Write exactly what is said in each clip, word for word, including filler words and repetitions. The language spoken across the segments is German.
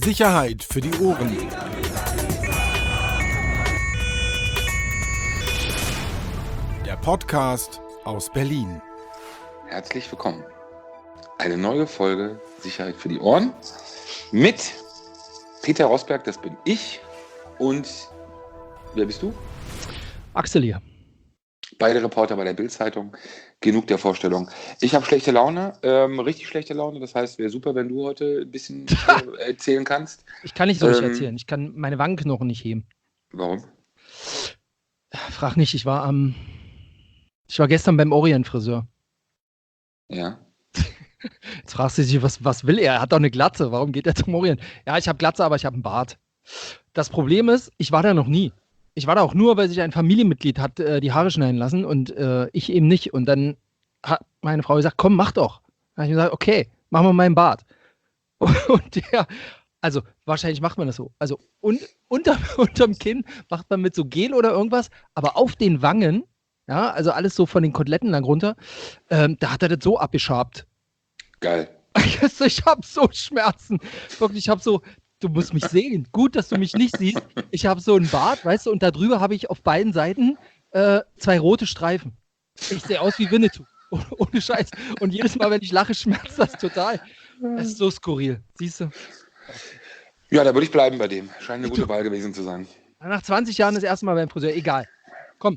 Sicherheit für die Ohren. Der Podcast aus Berlin. Herzlich willkommen. Eine neue Folge Sicherheit für die Ohren mit Peter Rosberg, das bin ich. Und wer bist du? Axel hier. Beide Reporter bei der Bild-Zeitung. Genug der Vorstellung. Ich habe schlechte Laune, ähm, richtig schlechte Laune. Das heißt, wäre super, wenn du heute ein bisschen äh, erzählen kannst. Ich kann nicht so richtig Ähm, erzählen. Ich kann meine Wangenknochen nicht heben. Warum? Frag nicht, ich war am. Ich war gestern beim Orient-Friseur. Ja. Jetzt fragst du dich, was, was will er? Er hat doch eine Glatze. Warum geht er zum Orient? Ja, ich habe Glatze, aber ich habe einen Bart. Das Problem ist, ich war da noch nie. Ich war da auch nur, weil sich ein Familienmitglied hat äh, die Haare schneiden lassen und äh, ich eben nicht. Und dann hat meine Frau gesagt, komm, mach doch. Dann habe ich gesagt, okay, mach mal meinen Bart. Und der, also wahrscheinlich macht man das so. Also un, unter, unterm Kinn macht man mit so Gel oder irgendwas, aber auf den Wangen, ja, also alles so von den Koteletten lang runter, ähm, da hat er das so abgeschabt. Geil. Ich habe so Schmerzen. Wirklich, ich habe so, du musst mich sehen. Gut, dass du mich nicht siehst. Ich habe so einen Bart, weißt du, und darüber habe ich auf beiden Seiten äh, zwei rote Streifen. Ich sehe aus wie Winnetou. Oh, ohne Scheiß. Und jedes Mal, wenn ich lache, schmerzt das total. Das ist so skurril. Siehst du? Ja, da würde ich bleiben bei dem. Scheint eine gute Wahl gewesen zu sein. Nach zwanzig Jahren das erste Mal beim Friseur. Egal. Komm.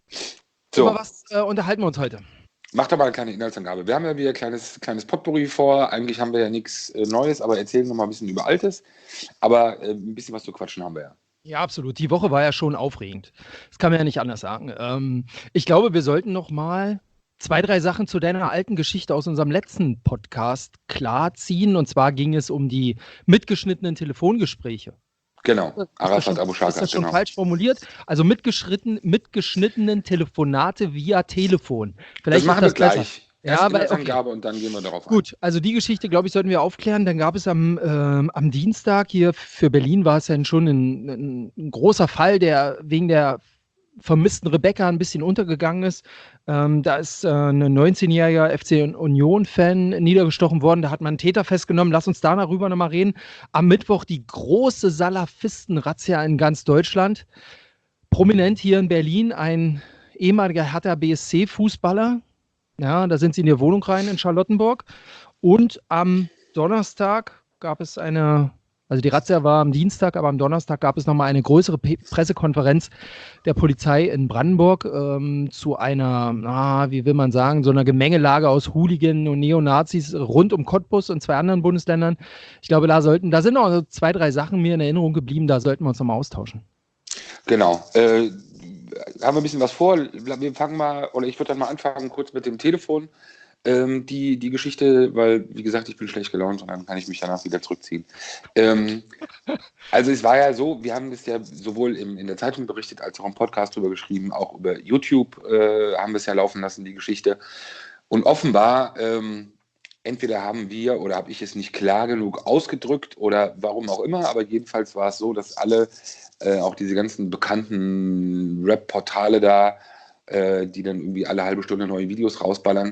So. Über was äh, unterhalten wir uns heute? Mach doch mal eine kleine Inhaltsangabe. Wir haben ja wieder ein kleines, kleines Potpourri vor. Eigentlich haben wir ja nichts äh, Neues, aber erzählen noch mal ein bisschen über Altes. Aber äh, ein bisschen was zu quatschen haben wir ja. Ja, absolut. Die Woche war ja schon aufregend. Das kann man ja nicht anders sagen. Ähm, ich glaube, wir sollten noch mal zwei, drei Sachen zu deiner alten Geschichte aus unserem letzten Podcast klarziehen. Und zwar ging es um die mitgeschnittenen Telefongespräche. Genau, Ist das Arafat schon, Abu Shaka. ist das schon Genau. falsch formuliert? Also mitgeschnitten, mitgeschnittenen Telefonate via Telefon. Vielleicht Das machen ist wir das gleich. besser. Erst Ja, weil, okay. Inhaltsangabe und dann gehen wir darauf ein. Gut, also die Geschichte, glaube ich, sollten wir aufklären. Dann gab es am, ähm, am Dienstag hier für Berlin war es dann schon ein, ein, ein großer Fall, der wegen der vermissten Rebecca ein bisschen untergegangen ist. Ähm, da ist äh, ein neunzehnjähriger F C Union-Fan niedergestochen worden. Da hat man einen Täter festgenommen. Lass uns da darüber nochmal reden. Am Mittwoch die große Salafisten-Razzia in ganz Deutschland. Prominent hier in Berlin ein ehemaliger Hertha B S C-Fußballer. Ja, da sind sie in die Wohnung rein in Charlottenburg. Und am Donnerstag gab es eine, also die Razzia war am Dienstag, aber am Donnerstag gab es nochmal eine größere P- Pressekonferenz der Polizei in Brandenburg ähm, zu einer, ah, wie will man sagen, so einer Gemengelage aus Hooligan und Neonazis rund um Cottbus und zwei anderen Bundesländern. Ich glaube, da sollten, da sind noch so zwei, drei Sachen mir in Erinnerung geblieben, da sollten wir uns nochmal austauschen. Genau. Äh, haben wir ein bisschen was vor. Wir fangen mal, oder ich würde dann mal anfangen, kurz mit dem Telefon. Ähm, die, die Geschichte, weil, wie gesagt, ich bin schlecht gelaunt und dann kann ich mich danach wieder zurückziehen. Ähm, also es war ja so, wir haben das ja sowohl im, in der Zeitung berichtet, als auch im Podcast drüber geschrieben, auch über YouTube äh, haben wir es ja laufen lassen, die Geschichte. Und offenbar, ähm, entweder haben wir oder habe ich es nicht klar genug ausgedrückt oder warum auch immer, aber jedenfalls war es so, dass alle, äh, auch diese ganzen bekannten Rap-Portale da, äh, die dann irgendwie alle halbe Stunde neue Videos rausballern,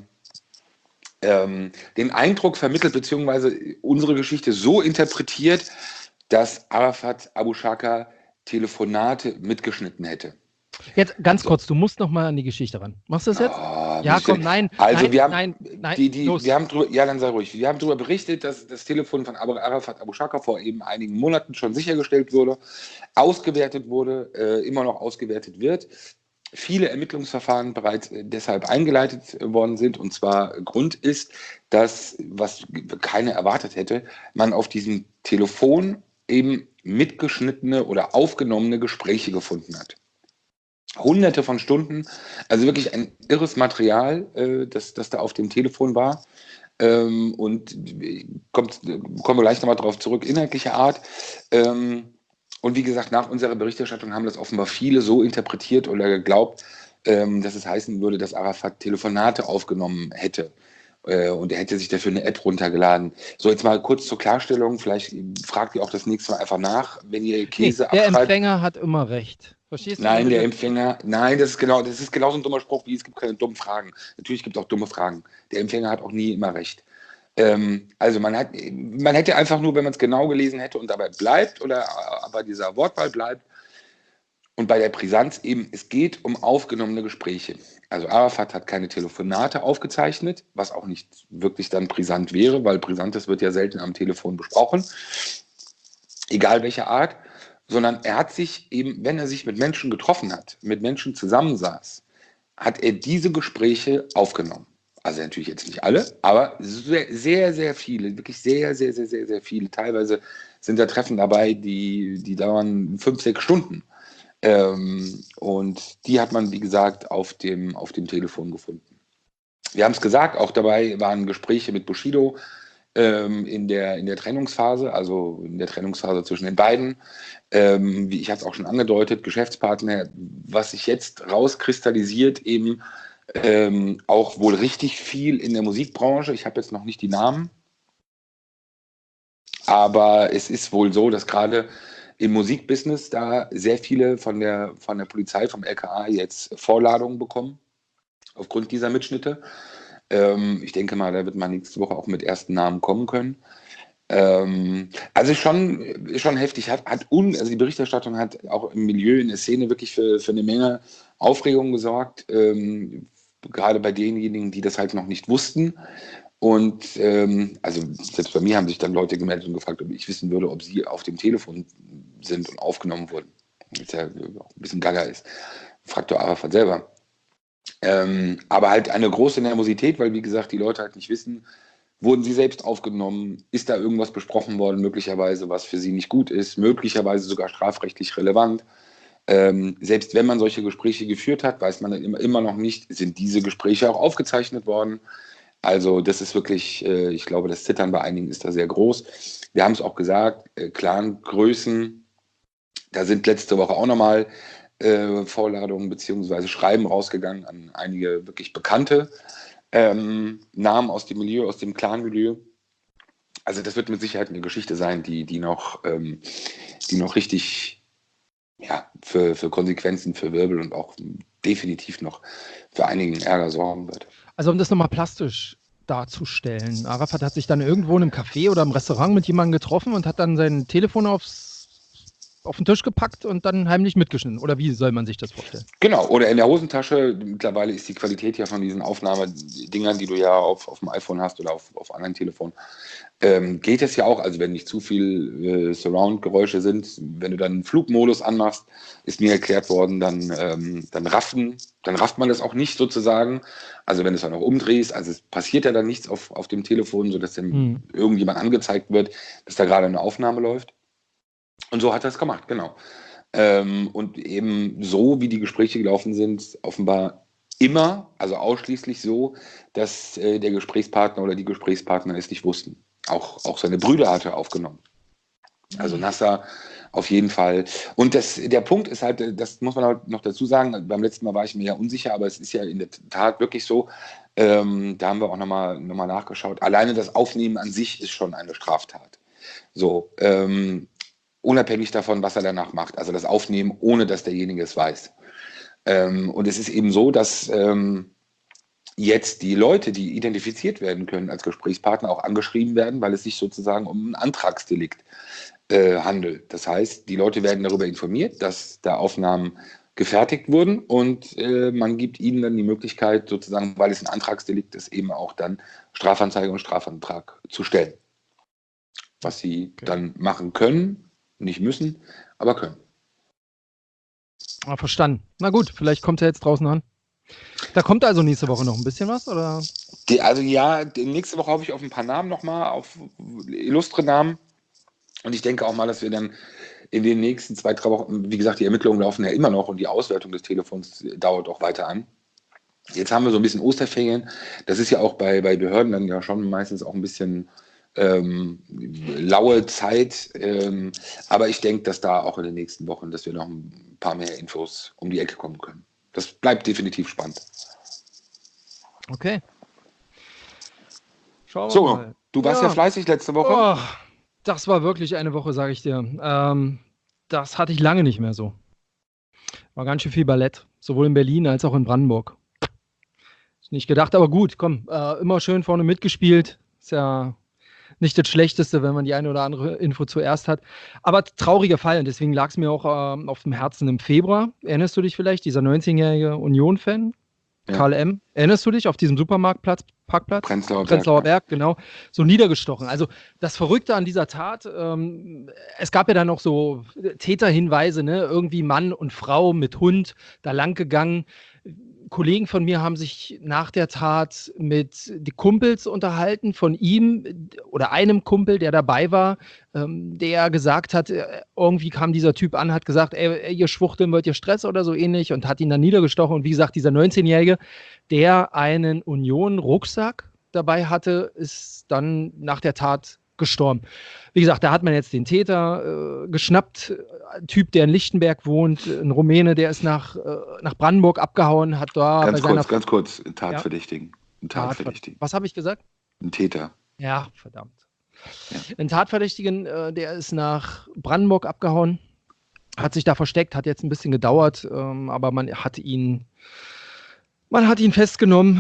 ähm, den Eindruck vermittelt, beziehungsweise unsere Geschichte so interpretiert, dass Arafat Abu Shaka Telefonate mitgeschnitten hätte. Jetzt ganz kurz, du musst noch mal an die Geschichte ran. Machst du das jetzt? Oh, Ja, komm, nein, also nein, wir haben, nein, nein, die, die, los. wir haben drüber, ja, dann sei ruhig. Wir haben darüber berichtet, dass das Telefon von Arafat Abu Shaka vor eben einigen Monaten schon sichergestellt wurde, ausgewertet wurde, äh, immer noch ausgewertet wird. Viele Ermittlungsverfahren bereits äh, deshalb eingeleitet äh, worden sind. Und zwar Grund ist, dass, was keiner erwartet hätte, man auf diesem Telefon eben mitgeschnittene oder aufgenommene Gespräche gefunden hat. Hunderte von Stunden, also wirklich ein irres Material, äh, das, das da auf dem Telefon war. Ähm, und kommt, kommen wir gleich nochmal drauf zurück, inhaltlicher Art. Ähm, und wie gesagt, nach unserer Berichterstattung haben das offenbar viele so interpretiert oder geglaubt, ähm, dass es heißen würde, dass Arafat Telefonate aufgenommen hätte. Äh, und er hätte sich dafür eine App runtergeladen. So, jetzt mal kurz zur Klarstellung, vielleicht fragt ihr auch das nächste Mal einfach nach, wenn ihr Käse Nee, der abschreibt. Empfänger hat immer recht. Verstehst du? Nein, der Empfänger, nein, das ist genau, das ist genauso ein dummer Spruch, wie es gibt keine dummen Fragen. Natürlich gibt es auch dumme Fragen. Der Empfänger hat auch nie immer recht. Ähm, also man hat, man hätte einfach nur, wenn man es genau gelesen hätte und dabei bleibt oder äh, bei dieser Wortwahl bleibt und bei der Brisanz eben, es geht um aufgenommene Gespräche. Also Arafat hat keine Telefonate aufgezeichnet, was auch nicht wirklich dann brisant wäre, weil Brisantes wird ja selten am Telefon besprochen, egal welcher Art, sondern er hat sich eben, wenn er sich mit Menschen getroffen hat, mit Menschen zusammensaß, hat er diese Gespräche aufgenommen. Also natürlich jetzt nicht alle, aber sehr, sehr, sehr viele, wirklich sehr, sehr, sehr, sehr, sehr viele. Teilweise sind da Treffen dabei, die, die dauern fünf, sechs Stunden. Ähm, und die hat man, wie gesagt, auf dem, auf dem Telefon gefunden. Wir haben es gesagt, auch dabei waren Gespräche mit Bushido ähm, in der, in der Trennungsphase, also in der Trennungsphase zwischen den beiden. Ähm, wie ich hatte es auch schon angedeutet, Geschäftspartner, was sich jetzt rauskristallisiert, eben ähm, auch wohl richtig viel in der Musikbranche. Ich habe jetzt noch nicht die Namen, aber es ist wohl so, dass gerade im Musikbusiness da sehr viele von der, von der Polizei, vom L K A jetzt Vorladungen bekommen, aufgrund dieser Mitschnitte. Ähm, ich denke mal, da wird man nächste Woche auch mit ersten Namen kommen können. Ähm, also schon, schon heftig. Hat, hat un, also die Berichterstattung hat auch im Milieu, in der Szene wirklich für, für eine Menge Aufregung gesorgt. Ähm, gerade bei denjenigen, die das halt noch nicht wussten. Und ähm, also selbst bei mir haben sich dann Leute gemeldet und gefragt, ob ich wissen würde, ob sie auf dem Telefon sind und aufgenommen wurden. Was ja auch ein bisschen gaga ist. Fragt doch Arafat selber. Ähm, aber halt eine große Nervosität, weil wie gesagt, die Leute halt nicht wissen, wurden sie selbst aufgenommen, ist da irgendwas besprochen worden, möglicherweise, was für sie nicht gut ist, möglicherweise sogar strafrechtlich relevant. Ähm, selbst wenn man solche Gespräche geführt hat, weiß man dann immer, immer noch nicht, sind diese Gespräche auch aufgezeichnet worden. Also das ist wirklich, äh, ich glaube, das Zittern bei einigen ist da sehr groß. Wir haben es auch gesagt, äh, Clangrößen, da sind letzte Woche auch nochmal äh, Vorladungen bzw. Schreiben rausgegangen an einige wirklich bekannte ähm, Namen aus dem Milieu, aus dem Clan-Milieu. Also das wird mit Sicherheit eine Geschichte sein, die, die, noch, ähm, die noch richtig ja, für, für Konsequenzen, für Wirbel und auch definitiv noch für einigen Ärger sorgen wird. Also um das nochmal plastisch darzustellen, Arafat hat sich dann irgendwo in einem Café oder im Restaurant mit jemandem getroffen und hat dann sein Telefon aufs, auf den Tisch gepackt und dann heimlich mitgeschnitten. Oder wie soll man sich das vorstellen? Genau, oder in der Hosentasche. Mittlerweile ist die Qualität ja von diesen Aufnahmedingern, die du ja auf, auf dem iPhone hast oder auf, auf anderen Telefonen, ähm, geht es ja auch. Also wenn nicht zu viel äh, Surround-Geräusche sind, wenn du dann einen Flugmodus anmachst, ist mir erklärt worden, dann, ähm, dann, raffen, dann rafft man das auch nicht sozusagen. Also wenn du es dann auch umdrehst, also es passiert ja dann nichts auf, auf dem Telefon, sodass dann hm. irgendjemand angezeigt wird, dass da gerade eine Aufnahme läuft. Und so hat er es gemacht, genau. Ähm, und eben so, wie die Gespräche gelaufen sind, offenbar immer, also ausschließlich so, dass äh, der Gesprächspartner oder die Gesprächspartner es nicht wussten. Auch, auch seine Brüder hat er aufgenommen. Also Nasser auf jeden Fall. Und das, der Punkt ist halt, das muss man halt noch dazu sagen, beim letzten Mal war ich mir ja unsicher, aber es ist ja in der Tat wirklich so, ähm, da haben wir auch nochmal noch mal nachgeschaut, alleine das Aufnehmen an sich ist schon eine Straftat. So, ähm, unabhängig davon, was er danach macht. Also das Aufnehmen, ohne dass derjenige es weiß. Ähm, und es ist eben so, dass ähm, jetzt die Leute, die identifiziert werden können als Gesprächspartner, auch angeschrieben werden, weil es sich sozusagen um ein Antragsdelikt äh, handelt. Das heißt, die Leute werden darüber informiert, dass da Aufnahmen gefertigt wurden und äh, man gibt ihnen dann die Möglichkeit, sozusagen, weil es ein Antragsdelikt ist, eben auch dann Strafanzeige und Strafantrag zu stellen. Was sie okay. dann machen können, nicht müssen, aber können. Ah, verstanden. Na gut, vielleicht kommt er jetzt draußen an. Da kommt also nächste Woche noch ein bisschen was, oder? Die, also ja, die, nächste Woche habe ich auf ein paar Namen nochmal, auf illustre Namen. Und ich denke auch mal, dass wir dann in den nächsten zwei, drei Wochen, wie gesagt, die Ermittlungen laufen ja immer noch und die Auswertung des Telefons dauert auch weiter an. Jetzt haben wir so ein bisschen Osterferien. Das ist ja auch bei, bei Behörden dann ja schon meistens auch ein bisschen ähm, laue Zeit. Ähm, aber ich denke, dass da auch in den nächsten Wochen, dass wir noch ein paar mehr Infos um die Ecke kommen können. Das bleibt definitiv spannend. Okay. Schauen wir so, mal. Du warst ja, ja fleißig letzte Woche. Oh, das war wirklich eine Woche, sage ich dir. Ähm, das hatte ich lange nicht mehr so. War ganz schön viel Ballett, sowohl in Berlin als auch in Brandenburg. Ist nicht gedacht, aber gut, komm, äh, immer schön vorne mitgespielt. Ist ja nicht das Schlechteste, wenn man die eine oder andere Info zuerst hat. Aber trauriger Fall, und deswegen lag es mir auch ähm, auf dem Herzen im Februar. Erinnerst du dich vielleicht? Dieser neunzehnjährige Union-Fan, Ja. Karl M. Erinnerst du dich auf diesem Supermarktplatz, Parkplatz? Prenzlauer Berg. Prenzlauer Berg, genau. So niedergestochen. Also das Verrückte an dieser Tat, ähm, es gab ja dann noch so Täterhinweise, ne? Irgendwie Mann und Frau mit Hund da lang gegangen. Kollegen von mir haben sich nach der Tat mit die Kumpels unterhalten von ihm oder einem Kumpel, der dabei war, ähm, der gesagt hat, äh, irgendwie kam dieser Typ an, hat gesagt, ey, ey, ihr Schwuchteln, wollt ihr Stress oder so ähnlich, und hat ihn dann niedergestochen. Und wie gesagt, dieser neunzehnjährige, der einen Union-Rucksack dabei hatte, ist dann nach der Tat gestorben. Wie gesagt, da hat man jetzt den Täter äh, geschnappt, ein Typ, der in Lichtenberg wohnt, ein Rumäne, der ist nach, äh, nach Brandenburg abgehauen, hat da Ganz bei seiner... kurz, ganz kurz, ein Tatverdächtigen. Ein Tatverdächtigen. Was habe ich gesagt? Ein Täter. Ja, verdammt. Ja. Ein Tatverdächtigen, äh, der ist nach Brandenburg abgehauen, hat sich da versteckt, hat jetzt ein bisschen gedauert, ähm, aber man hat ihn... Man hat ihn festgenommen,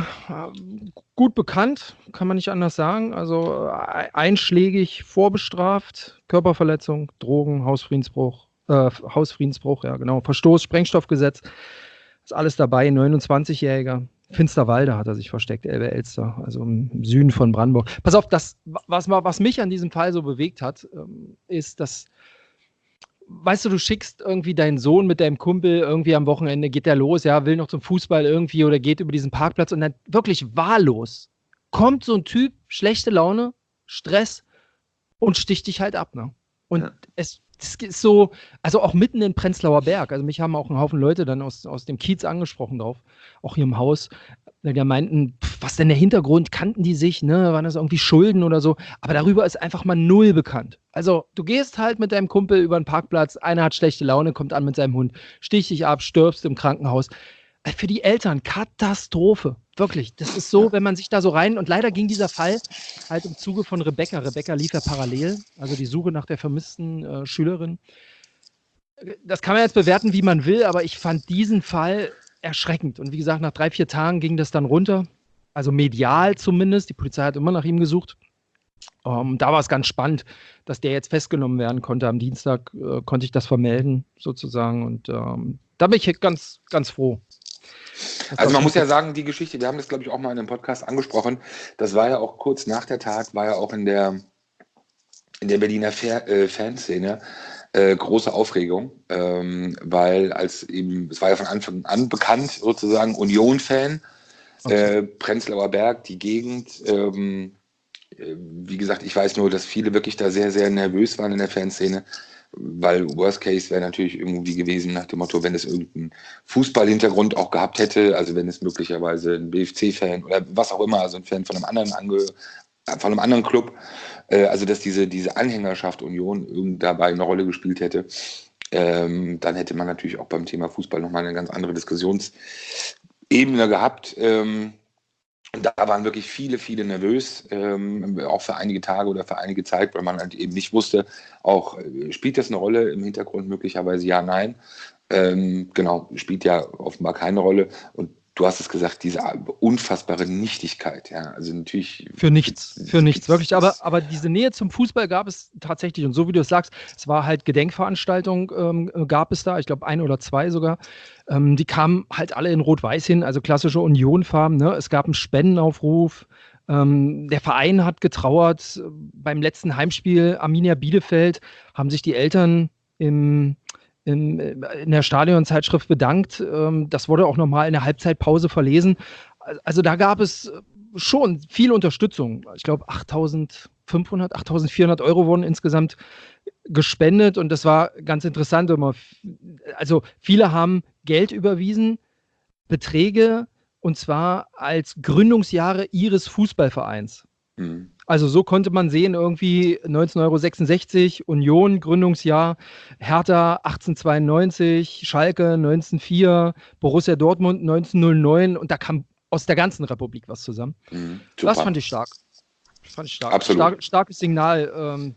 gut bekannt, kann man nicht anders sagen. Also einschlägig vorbestraft, Körperverletzung, Drogen, Hausfriedensbruch, äh, Hausfriedensbruch, ja genau, Verstoß, Sprengstoffgesetz, ist alles dabei. neunundzwanzigjähriger, Finsterwalde hat er sich versteckt, Elbe-Elster, also im Süden von Brandenburg. Pass auf, das, was, was mich an diesem Fall so bewegt hat, ist, dass weißt du, du schickst irgendwie deinen Sohn mit deinem Kumpel irgendwie am Wochenende, geht der los, ja, will noch zum Fußball irgendwie oder geht über diesen Parkplatz, und dann wirklich wahllos kommt so ein Typ, schlechte Laune, Stress und sticht dich halt ab, ne? Und Ja. es, es ist so, also auch mitten in Prenzlauer Berg, also mich haben auch ein Haufen Leute dann aus, aus dem Kiez angesprochen drauf, auch hier im Haus, die meinten, pf, was denn der Hintergrund, kannten die sich, ne, waren das irgendwie Schulden oder so, aber darüber ist einfach mal null bekannt. Also du gehst halt mit deinem Kumpel über den Parkplatz, einer hat schlechte Laune, kommt an mit seinem Hund, sticht dich ab, stirbst im Krankenhaus. Für die Eltern Katastrophe, wirklich. Das ist so, wenn man sich da so rein, und leider ging dieser Fall halt im Zuge von Rebecca. Rebecca lief ja parallel, also die Suche nach der vermissten äh, Schülerin. Das kann man jetzt bewerten, wie man will, aber ich fand diesen Fall erschreckend. Und wie gesagt, nach drei, vier Tagen ging das dann runter. Also medial zumindest. Die Polizei hat immer nach ihm gesucht. Um, da war es ganz spannend, dass der jetzt festgenommen werden konnte. Am Dienstag äh, konnte ich das vermelden, sozusagen. Und ähm, da bin ich ganz, ganz froh. Also man muss ja sagen, die Geschichte, wir haben das, glaube ich, auch mal in einem Podcast angesprochen, das war ja auch kurz nach der Tat, war ja auch in der, in der Berliner Fer- äh, Fanszene Äh, große Aufregung, ähm, weil als eben, es war ja von Anfang an bekannt, sozusagen Union-Fan, Okay. äh, Prenzlauer Berg, die Gegend, ähm, äh, wie gesagt, ich weiß nur, dass viele wirklich da sehr, sehr nervös waren in der Fanszene, weil Worst Case wäre natürlich irgendwie gewesen nach dem Motto, wenn es irgendeinen Fußballhintergrund auch gehabt hätte, also wenn es möglicherweise ein B F C-Fan oder was auch immer, also ein Fan von einem anderen ange von einem anderen Club, äh, also dass diese, diese Anhängerschaft Union irgend dabei eine Rolle gespielt hätte, ähm, dann hätte man natürlich auch beim Thema Fußball nochmal eine ganz andere Diskussionsebene gehabt. Ähm, und da waren wirklich viele, viele nervös, ähm, auch für einige Tage oder für einige Zeit, weil man halt eben nicht wusste, auch äh, spielt das eine Rolle im Hintergrund möglicherweise, ja, nein. Ähm, genau, spielt ja offenbar keine Rolle. Und du hast es gesagt, diese unfassbare Nichtigkeit, ja, also natürlich... Für nichts, für nichts, wirklich, aber, aber diese Nähe zum Fußball gab es tatsächlich, und so wie du es sagst, es war halt Gedenkveranstaltung, ähm, gab es da, ich glaube ein oder zwei sogar, ähm, die kamen halt alle in Rot-Weiß hin, also klassische Union-Farben, ne? Es gab einen Spendenaufruf, ähm, der Verein hat getrauert, beim letzten Heimspiel Arminia Bielefeld haben sich die Eltern im in, in der Stadionzeitschrift bedankt. Das wurde auch nochmal in der Halbzeitpause verlesen. Also da gab es schon viel Unterstützung. Ich glaube, achttausendfünfhundert, achttausendvierhundert Euro wurden insgesamt gespendet, und das war ganz interessant. Immer. Also viele haben Geld überwiesen, Beträge, und zwar als Gründungsjahre ihres Fußballvereins. Mhm. Also so konnte man sehen, irgendwie neunzehnhundertsechsundsechzig, Union, Gründungsjahr, Hertha achtzehnhundertzweiundneunzig, Schalke neunzehnhundertvier, Borussia Dortmund neunzehnhundertneun, und da kam aus der ganzen Republik was zusammen. Mhm, das fand ich stark. Das fand ich stark. Absolut. Stark, starkes Signal, ähm,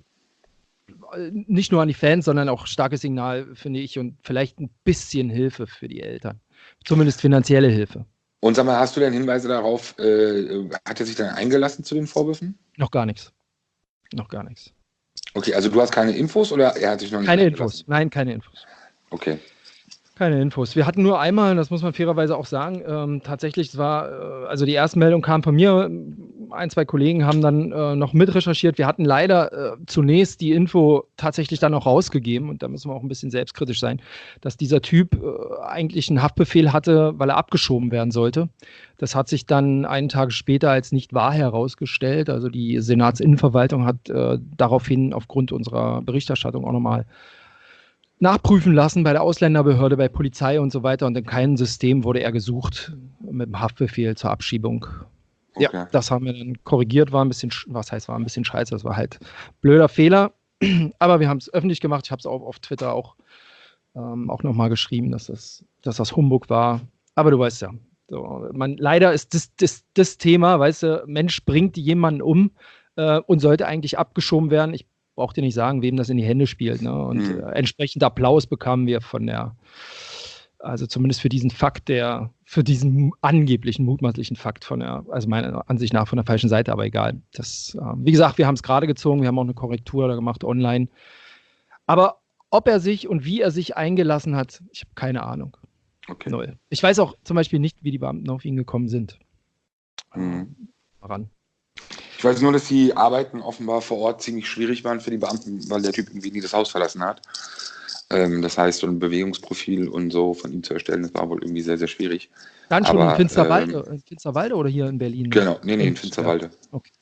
nicht nur an die Fans, sondern auch starkes Signal, finde ich, und vielleicht ein bisschen Hilfe für die Eltern. Zumindest finanzielle Hilfe. Und sag mal, hast du denn Hinweise darauf, äh, hat er sich dann eingelassen zu den Vorwürfen? Noch gar nichts. Noch gar nichts. Okay, also du hast keine Infos oder er hat sich noch nicht Keine eingelassen? Infos. Nein, keine Infos. Okay. Keine Infos. Wir hatten nur einmal, das muss man fairerweise auch sagen, ähm, tatsächlich, es war, äh, also die erste Meldung kam von mir, ein, zwei Kollegen haben dann äh, noch mit recherchiert. Wir hatten leider äh, zunächst die Info tatsächlich dann auch rausgegeben, und da müssen wir auch ein bisschen selbstkritisch sein, dass dieser Typ äh, eigentlich einen Haftbefehl hatte, weil er abgeschoben werden sollte. Das hat sich dann einen Tag später als nicht wahr herausgestellt. Also die Senatsinnenverwaltung hat äh, daraufhin aufgrund unserer Berichterstattung auch nochmal nachprüfen lassen bei der Ausländerbehörde, bei Polizei und so weiter, und in keinem System wurde er gesucht mit dem Haftbefehl zur Abschiebung. Okay. Ja, das haben wir dann korrigiert, war ein bisschen, was heißt, war ein bisschen scheiße, das war halt blöder Fehler, aber wir haben es öffentlich gemacht, ich habe es auch auf Twitter auch, ähm, auch nochmal geschrieben, dass das, dass das Humbug war, aber du weißt ja, so, man, leider ist das, das, das Thema, weißt du, Mensch bringt jemanden um äh, und sollte eigentlich abgeschoben werden. Ich braucht dir nicht sagen, wem das in die Hände spielt. Ne? Und Mhm. äh, entsprechend Applaus bekamen wir von der, also zumindest für diesen Fakt, der, für diesen angeblichen, mutmaßlichen Fakt von der, also meiner Ansicht nach von der falschen Seite, aber egal. Das, äh, wie gesagt, wir haben es gerade gezogen, wir haben auch eine Korrektur da gemacht online. Aber ob er sich und wie er sich eingelassen hat, ich habe keine Ahnung. Okay. Null. Ich weiß auch zum Beispiel nicht, wie die Beamten auf ihn gekommen sind. Mhm. Ran. Ich weiß nur, dass die Arbeiten offenbar vor Ort ziemlich schwierig waren für die Beamten, weil der Typ irgendwie nie das Haus verlassen hat. Ähm, das heißt, so ein Bewegungsprofil und so von ihm zu erstellen, das war wohl irgendwie sehr, sehr schwierig. Dann schon Aber, in Finsterwalde, ähm, in Finsterwalde oder hier in Berlin? Genau, nee, nee, in Und, Finsterwalde. Ja, okay.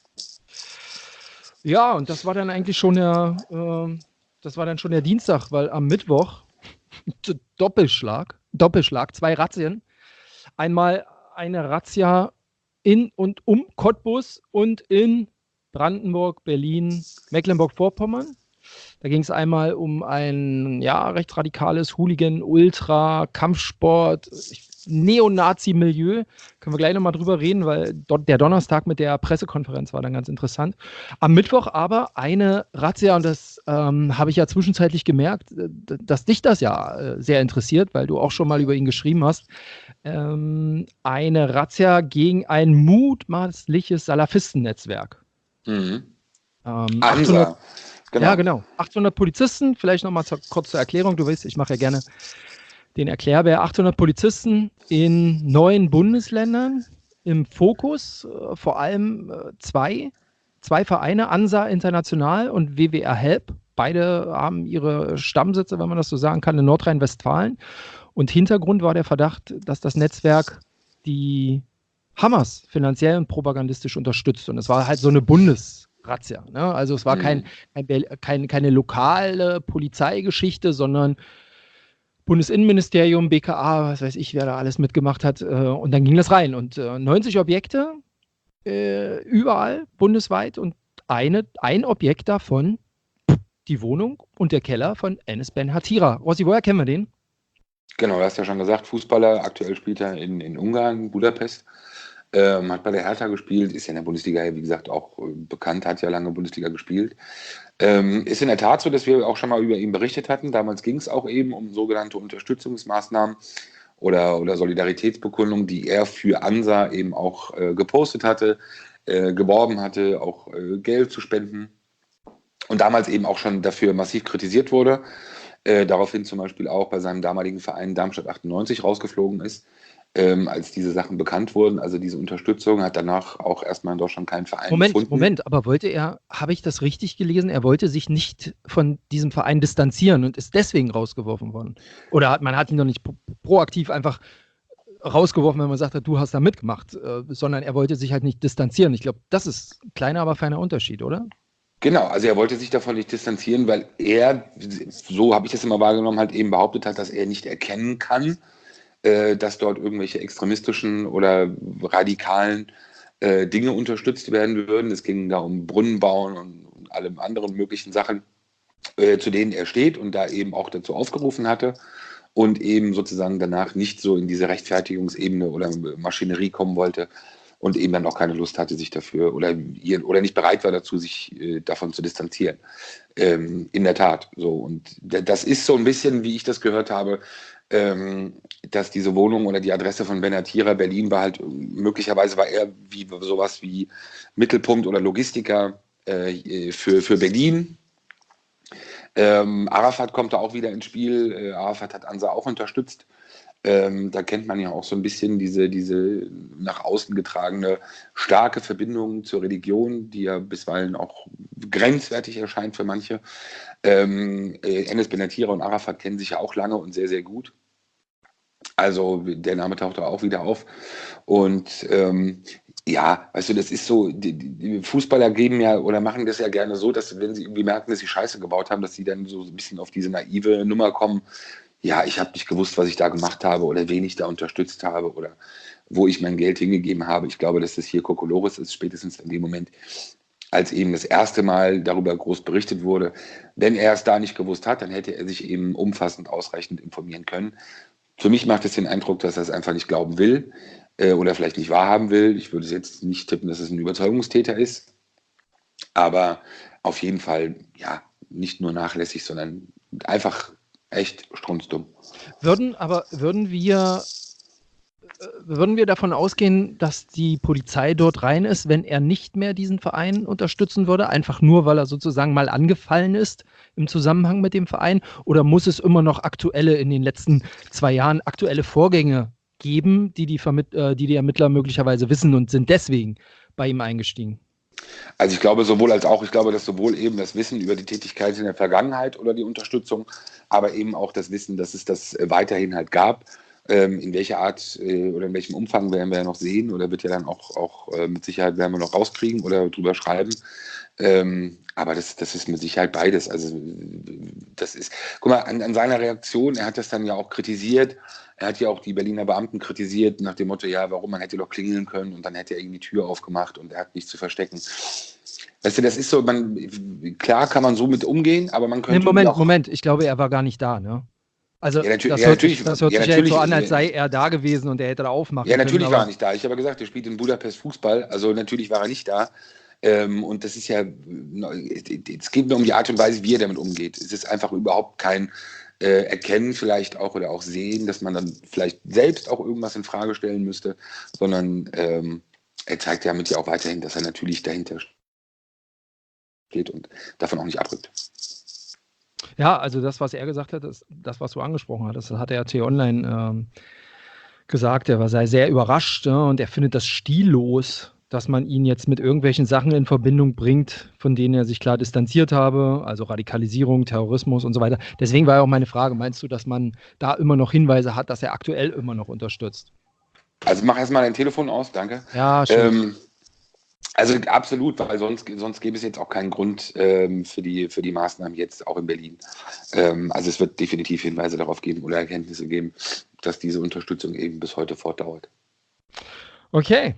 Ja, und das war dann eigentlich schon der, äh, das war dann schon der Dienstag, weil am Mittwoch Doppelschlag, Doppelschlag, zwei Razzien. Einmal eine Razzia in und um Cottbus und in Brandenburg, Berlin, Mecklenburg-Vorpommern. Da ging es einmal um ein ja, rechtsradikales Hooligan, Ultra, Kampfsport, Neonazi-Milieu. Können wir gleich nochmal drüber reden, weil dort der Donnerstag mit der Pressekonferenz war dann ganz interessant. Am Mittwoch aber eine Razzia, und das ähm, habe ich ja zwischenzeitlich gemerkt, dass dich das ja äh, sehr interessiert, weil du auch schon mal über ihn geschrieben hast. Ähm, eine Razzia gegen ein mutmaßliches Salafistennetzwerk. Mhm. Ähm, Ansa, achthundert, genau. Ja, genau. achthundert Polizisten, vielleicht nochmal zur, kurz zur Erklärung. Du weißt, ich mache ja gerne den Erklärbär. achthundert Polizisten in neun Bundesländern im Fokus, äh, vor allem äh, zwei, zwei Vereine, ANSA International und W W R Help. Beide haben ihre Stammsitze, wenn man das so sagen kann, in Nordrhein-Westfalen. Und Hintergrund war der Verdacht, dass das Netzwerk die Hamas finanziell und propagandistisch unterstützt. Und es war halt so eine Bundesrazzia. Ne? Also es war Mhm. kein, kein, kein, keine lokale Polizeigeschichte, sondern Bundesinnenministerium, B K A, was weiß ich, wer da alles mitgemacht hat. Äh, und dann ging das rein. Und äh, neunzig Objekte äh, überall bundesweit und eine, ein Objekt davon, die Wohnung und der Keller von Enes Ben Hatira. Rossi, woher kennen wir den? Genau, du hast ja schon gesagt, Fußballer, aktuell spielt er in, in Ungarn, Budapest, ähm, hat bei der Hertha gespielt, ist ja in der Bundesliga, wie gesagt, auch äh, bekannt, hat ja lange Bundesliga gespielt. Ähm, ist in der Tat so, dass wir auch schon mal über ihn berichtet hatten. Damals ging es auch eben um sogenannte Unterstützungsmaßnahmen oder, oder Solidaritätsbekundungen, die er für ANSA eben auch äh, gepostet hatte, äh, geworben hatte, auch äh, Geld zu spenden. Und damals eben auch schon dafür massiv kritisiert wurde. Äh, daraufhin zum Beispiel auch bei seinem damaligen Verein Darmstadt achtundneunzig rausgeflogen ist, ähm, als diese Sachen bekannt wurden. Also diese Unterstützung hat danach auch erstmal in Deutschland keinen Verein Moment, gefunden. Moment, aber wollte er, habe ich das richtig gelesen, er wollte sich nicht von diesem Verein distanzieren und ist deswegen rausgeworfen worden? Oder hat, man hat ihn doch nicht pro proaktiv einfach rausgeworfen, wenn man sagt, du hast da mitgemacht, äh, sondern er wollte sich halt nicht distanzieren. Ich glaube, das ist ein kleiner, aber feiner Unterschied, oder? Genau, also er wollte sich davon nicht distanzieren, weil er, so habe ich das immer wahrgenommen, halt eben behauptet hat, dass er nicht erkennen kann, äh, dass dort irgendwelche extremistischen oder radikalen äh, Dinge unterstützt werden würden. Es ging da um Brunnenbauen und, und alle anderen möglichen Sachen, äh, zu denen er steht und da eben auch dazu aufgerufen hatte und eben sozusagen danach nicht so in diese Rechtfertigungsebene oder Maschinerie kommen wollte, und eben dann auch keine Lust hatte, sich dafür oder, oder nicht bereit war dazu, sich äh, davon zu distanzieren. Ähm, in der Tat. So. Und das ist so ein bisschen, wie ich das gehört habe, ähm, dass diese Wohnung oder die Adresse von Benatira Berlin war halt, möglicherweise war er wie sowas wie Mittelpunkt oder Logistiker äh, für, für Berlin. Ähm, Arafat kommt da auch wieder ins Spiel. Äh, Arafat hat Ansa auch unterstützt. Ähm, da kennt man ja auch so ein bisschen diese, diese nach außen getragene starke Verbindung zur Religion, die ja bisweilen auch grenzwertig erscheint für manche. Ähm, äh, Enes Benatira und Arafat kennen sich ja auch lange und sehr, sehr gut. Also der Name taucht da auch wieder auf. Und ähm, ja, weißt du, das ist so, die, die Fußballer geben ja oder machen das ja gerne so, dass wenn sie irgendwie merken, dass sie Scheiße gebaut haben, dass sie dann so ein bisschen auf diese naive Nummer kommen. Ja, ich habe nicht gewusst, was ich da gemacht habe oder wen ich da unterstützt habe oder wo ich mein Geld hingegeben habe. Ich glaube, dass das hier Kokolores ist, spätestens in dem Moment, als eben das erste Mal darüber groß berichtet wurde. Wenn er es da nicht gewusst hat, dann hätte er sich eben umfassend ausreichend informieren können. Für mich macht es den Eindruck, dass er es einfach nicht glauben will äh, oder vielleicht nicht wahrhaben will. Ich würde jetzt nicht tippen, dass es ein Überzeugungstäter ist, aber auf jeden Fall, ja, nicht nur nachlässig, sondern einfach echt strunzdumm. Würden aber, würden wir, äh, würden wir davon ausgehen, dass die Polizei dort rein ist, wenn er nicht mehr diesen Verein unterstützen würde, einfach nur, weil er sozusagen mal angefallen ist im Zusammenhang mit dem Verein? Oder muss es immer noch aktuelle, in den letzten zwei Jahren aktuelle Vorgänge geben, die die, Vermitt äh, die, die Ermittler möglicherweise wissen und sind deswegen bei ihm eingestiegen? Also ich glaube sowohl als auch, ich glaube, dass sowohl eben das Wissen über die Tätigkeit in der Vergangenheit oder die Unterstützung, aber eben auch das Wissen, dass es das weiterhin halt gab. Ähm, in welcher Art äh, oder in welchem Umfang werden wir ja noch sehen oder wird ja dann auch, auch äh, mit Sicherheit werden wir noch rauskriegen oder drüber schreiben. Ähm, aber das, das ist mit Sicherheit beides. Also das ist, guck mal, an, an seiner Reaktion, er hat das dann ja auch kritisiert. Er hat ja auch die Berliner Beamten kritisiert nach dem Motto, ja, warum, man hätte doch klingeln können und dann hätte er irgendwie die Tür aufgemacht und er hat nichts zu verstecken. Weißt du, das ist so, man, klar kann man so mit umgehen, aber man könnte Nee, Moment, auch, Moment, ich glaube, er war gar nicht da, ne? Also ja, natür das ja, hört sich, natürlich, das hört ja, sich ja jetzt so an, natürlich, als sei er da gewesen und er hätte da aufmachen ja, können. natürlich Aber war er nicht da. Ich habe gesagt, er spielt in Budapest Fußball, also natürlich war er nicht da. Ähm, und das ist ja, es geht nur um die Art und Weise, wie er damit umgeht. Es ist einfach überhaupt kein äh, Erkennen vielleicht auch oder auch Sehen, dass man dann vielleicht selbst auch irgendwas in Frage stellen müsste, sondern ähm, er zeigt ja mit ja auch weiterhin, dass er natürlich dahinter steht und davon auch nicht abrückt. Ja, also das, was er gesagt hat, das, das was du angesprochen hattest, das hat er T-Online ähm, gesagt, er war, sei sehr überrascht, ja, und er findet das stillos, dass man ihn jetzt mit irgendwelchen Sachen in Verbindung bringt, von denen er sich klar distanziert habe, also Radikalisierung, Terrorismus und so weiter. Deswegen war ja auch meine Frage, meinst du, dass man da immer noch Hinweise hat, dass er aktuell immer noch unterstützt? Also mach erstmal dein Telefon aus, danke. Ja, schon. Ähm, also absolut, weil sonst, sonst gäbe es jetzt auch keinen Grund ähm, für, die, für die Maßnahmen jetzt auch in Berlin. Ähm, also es wird definitiv Hinweise darauf geben oder Erkenntnisse geben, dass diese Unterstützung eben bis heute fortdauert. Okay.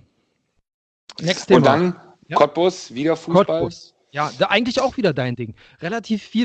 Next Thema. Und dann ja. Cottbus, wieder Fußball. Cottbus. Ja, da eigentlich auch wieder dein Ding. Relativ viel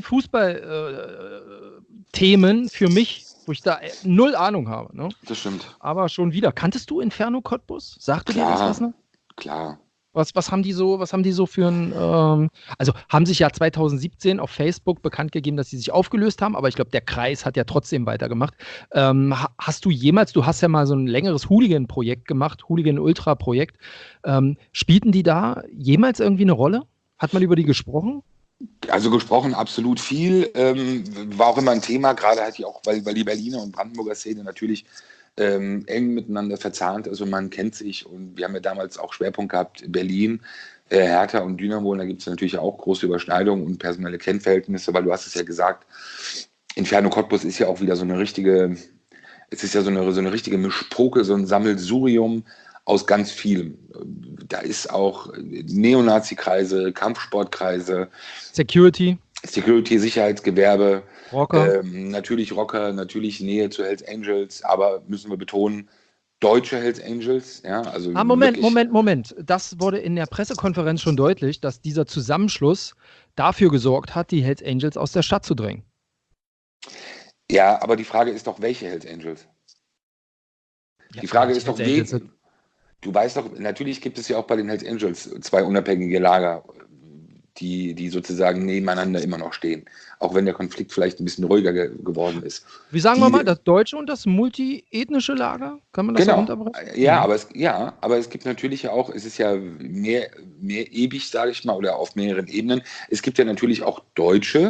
Fußball-Themen äh, für mich, wo ich da null Ahnung habe. Ne? Das stimmt. Aber schon wieder. Kanntest du Inferno Cottbus? Sagte dir das was noch? Klar. Was, was haben die so, was haben die so für ein, ähm, also haben sich ja zwanzig siebzehn auf Facebook bekannt gegeben, dass sie sich aufgelöst haben, aber ich glaube, der Kreis hat ja trotzdem weitergemacht. Ähm, hast du jemals, du hast ja mal so ein längeres Hooligan-Projekt gemacht, Hooligan-Ultra-Projekt, ähm, spielten die da jemals irgendwie eine Rolle? Hat man über die gesprochen? Also gesprochen absolut viel, ähm, war auch immer ein Thema, gerade halt auch, weil, weil die Berliner und Brandenburger Szene natürlich ähm, eng miteinander verzahnt, also man kennt sich und wir haben ja damals auch Schwerpunkt gehabt in Berlin, äh, Hertha und Dynamo, und da gibt es natürlich auch große Überschneidungen und personelle Kennverhältnisse, weil du hast es ja gesagt, Inferno Cottbus ist ja auch wieder so eine richtige, es ist ja so eine, so eine richtige Mischpoke, so ein Sammelsurium aus ganz vielem. Da ist auch Neonazi-Kreise, Kampfsportkreise, Security, Security, Sicherheitsgewerbe, Rocker. ähm, natürlich Rocker, natürlich Nähe zu Hells Angels, aber müssen wir betonen, deutsche Hells Angels. Ja, also ah, Moment, wirklich, Moment, Moment. Das wurde in der Pressekonferenz schon deutlich, dass dieser Zusammenschluss dafür gesorgt hat, die Hells Angels aus der Stadt zu drängen. Ja, aber die Frage ist doch, welche Hells Angels? Ja, die Frage welche ist doch, Hells Angels wen, du weißt doch, natürlich gibt es ja auch bei den Hells Angels zwei unabhängige Lager. die, die sozusagen nebeneinander immer noch stehen. Auch wenn der Konflikt vielleicht ein bisschen ruhiger ge geworden ist. Wie sagen die, wir mal, das deutsche und das multiethnische Lager? Kann man das genau. so runterbrechen? Ja, Mhm. aber es, ja, aber es gibt natürlich ja auch, es ist ja mehr, mehrebig, sage ich mal, oder auf mehreren Ebenen. Es gibt ja natürlich auch Deutsche,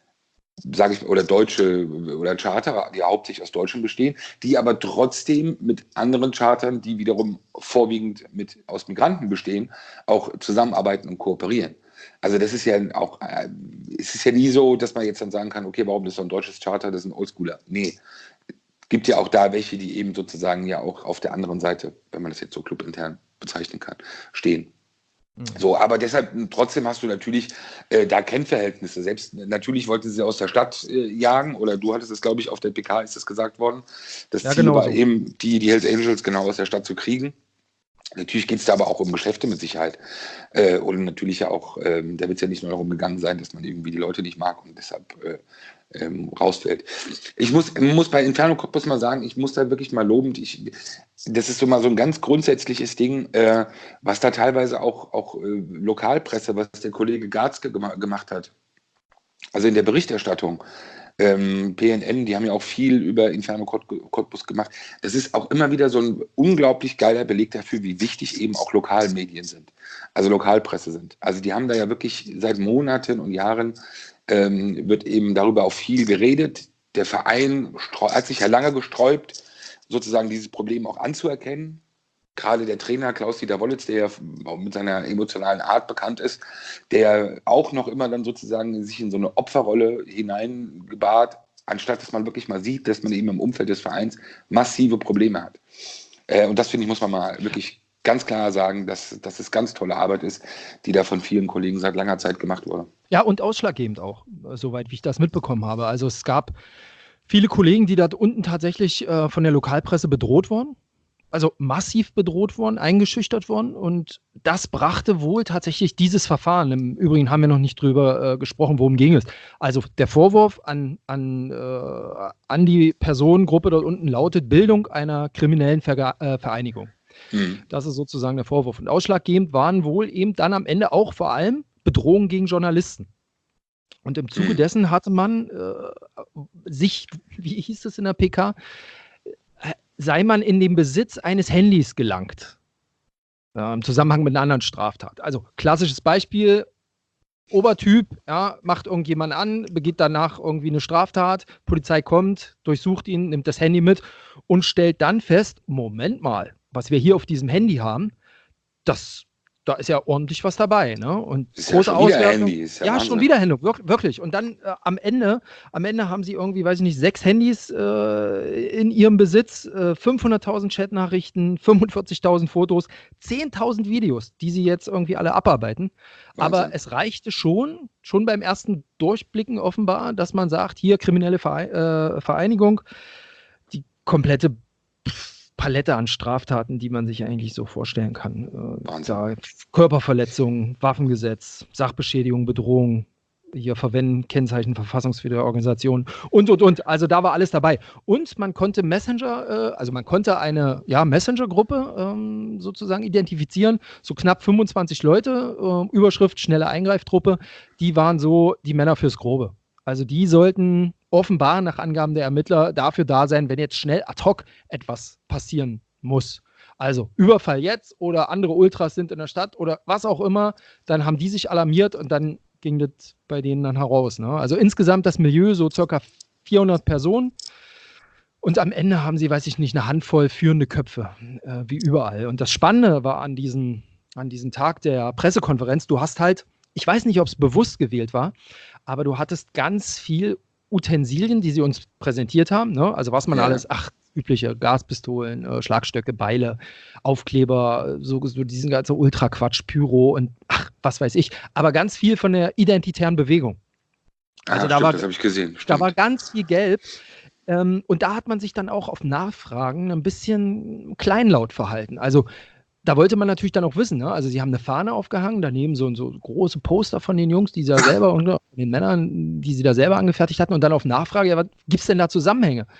sage ich, oder Deutsche oder Charter, die hauptsächlich aus Deutschland bestehen, die aber trotzdem mit anderen Chartern, die wiederum vorwiegend mit, aus Migranten bestehen, auch zusammenarbeiten und kooperieren. Also das ist ja auch, äh, es ist ja nie so, dass man jetzt dann sagen kann, okay, warum ist so ein deutsches Charter, das ist ein Oldschooler. Nee, gibt ja auch da welche, die eben sozusagen ja auch auf der anderen Seite, wenn man das jetzt so clubintern bezeichnen kann, stehen. So, aber deshalb, trotzdem hast du natürlich äh, da Kennverhältnisse. Selbst natürlich wollte sie aus der Stadt äh, jagen, oder du hattest es, glaube ich, auf der P K ist es gesagt worden. Das Ja, Ziel genau war so. eben, die, die Hells Angels genau aus der Stadt zu kriegen. Natürlich geht es da aber auch um Geschäfte mit Sicherheit. Äh, und natürlich ja auch, ähm, da wird es ja nicht nur darum gegangen sein, dass man irgendwie die Leute nicht mag und deshalb äh, ähm, rausfällt. Ich muss, muss bei Inferno Cottbus mal sagen, ich muss da wirklich mal lobend, ich, das ist so mal so ein ganz grundsätzliches Ding, äh, was da teilweise auch, auch äh, Lokalpresse, was der Kollege Garzke gema gemacht hat. Also in der Berichterstattung. Ähm, P N N, die haben ja auch viel über Inferno Cottbus gemacht. Das ist auch immer wieder so ein unglaublich geiler Beleg dafür, wie wichtig eben auch Lokalmedien sind, also Lokalpresse sind. Also die haben da ja wirklich seit Monaten und Jahren ähm, wird eben darüber auch viel geredet. Der Verein hat sich ja lange gesträubt, sozusagen dieses Problem auch anzuerkennen. Gerade der Trainer Klaus-Dieter Wollitz, der ja mit seiner emotionalen Art bekannt ist, der auch noch immer dann sozusagen sich in so eine Opferrolle hineingebahrt, anstatt dass man wirklich mal sieht, dass man eben im Umfeld des Vereins massive Probleme hat. Äh, und das, finde ich, muss man mal wirklich ganz klar sagen, dass, dass es ganz tolle Arbeit ist, die da von vielen Kollegen seit langer Zeit gemacht wurde. Ja, und ausschlaggebend auch, soweit wie ich das mitbekommen habe. Also es gab viele Kollegen, die da unten tatsächlich äh, von der Lokalpresse bedroht wurden. Also massiv bedroht worden, eingeschüchtert worden, und das brachte wohl tatsächlich dieses Verfahren. Im Übrigen haben wir noch nicht drüber äh, gesprochen, worum ging es. Also der Vorwurf an, an, äh, an die Personengruppe dort unten lautet Bildung einer kriminellen Verga äh, Vereinigung. Hm. Das ist sozusagen der Vorwurf. Und ausschlaggebend waren wohl eben dann am Ende auch vor allem Bedrohungen gegen Journalisten. Und im Zuge Hm. dessen hatte man äh, sich, wie hieß es in der P K, sei man in den Besitz eines Handys gelangt. Äh, Im Zusammenhang mit einer anderen Straftat. Also klassisches Beispiel, Obertyp, ja, macht irgendjemand an, begeht danach irgendwie eine Straftat, Polizei kommt, durchsucht ihn, nimmt das Handy mit und stellt dann fest, Moment mal, was wir hier auf diesem Handy haben, das, da ist ja ordentlich was dabei, ne? Und Ist ja große schon wieder Auswertung. Handy, ist ja Ja, Wahnsinn. schon wieder Handy, wirk- wirklich. Und dann äh, am Ende, am Ende haben sie irgendwie, weiß ich nicht, sechs Handys äh, in ihrem Besitz, äh, fünfhunderttausend Chatnachrichten, fünfundvierzigtausend Fotos, zehntausend Videos, die sie jetzt irgendwie alle abarbeiten. Aber Wahnsinn. es reichte schon, schon beim ersten Durchblicken offenbar, dass man sagt, hier kriminelle Verei äh, Vereinigung, die komplette pff, Palette an Straftaten, die man sich eigentlich so vorstellen kann. Äh, Wahnsinn. da Körperverletzung, Waffengesetz, Sachbeschädigung, Bedrohung, hier verwenden Kennzeichen verfassungswidriger Organisation und, und, und. Also da war alles dabei. Und man konnte Messenger, äh, also man konnte eine ja, Messenger-Gruppe ähm, sozusagen identifizieren, so knapp fünfundzwanzig Leute, äh, Überschrift schnelle Eingreiftruppe, die waren so die Männer fürs Grobe. Also die sollten offenbar nach Angaben der Ermittler dafür da sein, wenn jetzt schnell ad hoc etwas passieren muss. Also Überfall jetzt oder andere Ultras sind in der Stadt oder was auch immer, dann haben die sich alarmiert und dann ging das bei denen dann heraus. Ne? Also insgesamt das Milieu so circa vierhundert Personen und am Ende haben sie, weiß ich nicht, eine Handvoll führende Köpfe, äh, wie überall. Und das Spannende war an diesem, an diesem Tag der Pressekonferenz, du hast halt, ich weiß nicht, ob es bewusst gewählt war, aber du hattest ganz viel Utensilien, die sie uns präsentiert haben, ne? Also was man Ja. alles, ach, übliche Gaspistolen, äh, Schlagstöcke, Beile, Aufkleber, so, so diesen ganzen Ultra-Quatsch, Pyro und ach, was weiß ich, aber ganz viel von der identitären Bewegung. Also Ah, da stimmt, war- das habe ich gesehen. Da Stimmt. war ganz viel Gelb. Ähm, und da hat man sich dann auch auf Nachfragen ein bisschen kleinlaut verhalten. Also da wollte man natürlich dann auch wissen, ne? Also sie haben eine Fahne aufgehangen, daneben so, so große Poster von den Jungs, die sie da selber, und den Männern, die sie da selber angefertigt hatten, und dann auf Nachfrage, ja, was gibt es denn da Zusammenhänge?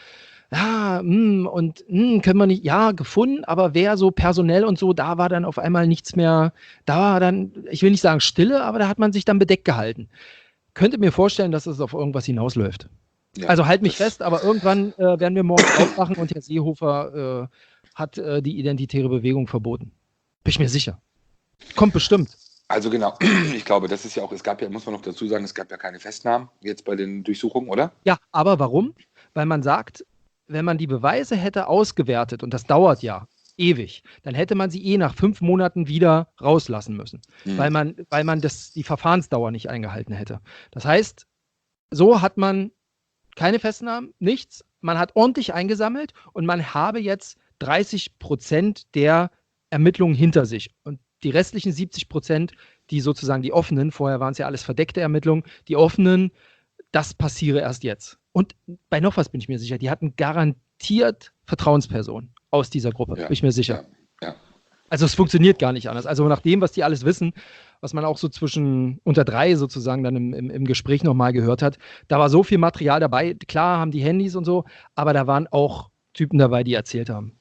ja, mh, und mh, können wir nicht, ja, gefunden, aber wer so personell und so, da war dann auf einmal nichts mehr, da war dann, ich will nicht sagen Stille, aber da hat man sich dann bedeckt gehalten. Könnte mir vorstellen, dass es auf irgendwas hinausläuft. Ja, also halt mich das- fest, aber irgendwann äh, werden wir morgen aufwachen und Herr Seehofer äh, hat äh, die identitäre Bewegung verboten. Bin ich mir sicher. Kommt bestimmt. Also genau, ich glaube, das ist ja auch, es gab ja, muss man noch dazu sagen, es gab ja keine Festnahmen jetzt bei den Durchsuchungen, oder? Ja, aber warum? Weil man sagt, wenn man die Beweise hätte ausgewertet, und das dauert ja ewig, dann hätte man sie eh nach fünf Monaten wieder rauslassen müssen, Hm. weil man, weil man das, die Verfahrensdauer nicht eingehalten hätte. Das heißt, so hat man keine Festnahmen, nichts. Man hat ordentlich eingesammelt und man habe jetzt dreißig Prozent der Ermittlungen hinter sich. Und die restlichen siebzig Prozent, die sozusagen die offenen, vorher waren es ja alles verdeckte Ermittlungen, die offenen, das passiere erst jetzt. Und bei noch was bin ich mir sicher, die hatten garantiert Vertrauenspersonen aus dieser Gruppe, Ja, bin ich mir sicher. Ja, ja. Also es funktioniert gar nicht anders. Also nach dem, was die alles wissen, was man auch so zwischen unter drei sozusagen dann im, im, im Gespräch nochmal gehört hat, da war so viel Material dabei. Klar haben die Handys und so, aber da waren auch Typen dabei, die erzählt haben.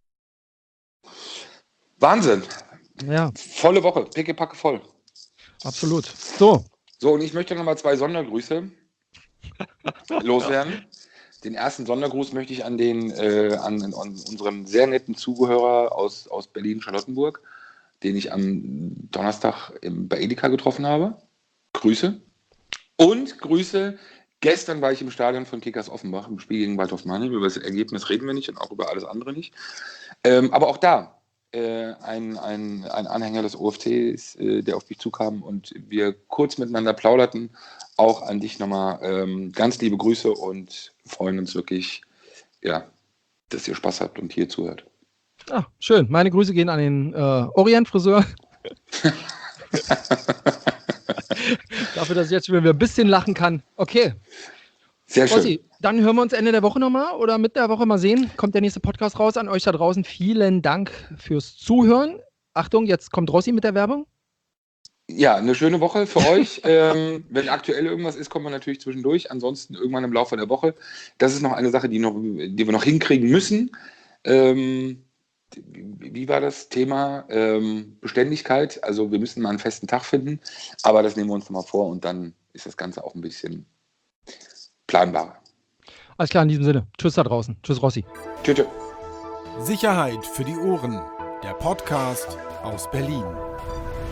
Wahnsinn. Ja, Volle Woche, pickepacke voll. absolut. So, So, und ich möchte nochmal zwei Sondergrüße loswerden. Den ersten Sondergruß möchte ich an den äh, an, an unseren sehr netten Zuhörer aus, aus Berlin-Charlottenburg, den ich am Donnerstag im, bei Edeka getroffen habe. Grüße. Und Grüße. Gestern war ich im Stadion von Kickers Offenbach im Spiel gegen Waldhof Mannheim. Über das Ergebnis reden wir nicht und auch über alles andere nicht. Ähm, aber auch da äh, ein, ein, ein Anhänger des O F Cs, äh, der auf mich zukam und wir kurz miteinander plauderten. Auch an dich nochmal ähm, ganz liebe Grüße und freuen uns wirklich, ja, dass ihr Spaß habt und hier zuhört. ah, schön. Meine Grüße gehen an den äh, Orient-Friseur. Dafür, dass ich jetzt schon wieder ein bisschen lachen kann. Okay. Sehr schön. Rossi, dann hören wir uns Ende der Woche nochmal oder mit der Woche mal sehen. Kommt der nächste Podcast raus. An euch da draußen vielen Dank fürs Zuhören. Achtung, jetzt kommt Rossi mit der Werbung. Ja, eine schöne Woche für euch. ähm, wenn aktuell irgendwas ist, kommen wir natürlich zwischendurch. Ansonsten irgendwann im Laufe der Woche. Das ist noch eine Sache, die, noch, die wir noch hinkriegen müssen. Ähm, wie war das Thema? Ähm, Beständigkeit. Also wir müssen mal einen festen Tag finden. Aber das nehmen wir uns nochmal vor und dann ist das Ganze auch ein bisschen planbarer. Alles klar, in diesem Sinne. Tschüss da draußen. Tschüss, Rossi. Tschüss. Tschüss. Sicherheit für die Ohren. Der Podcast aus Berlin.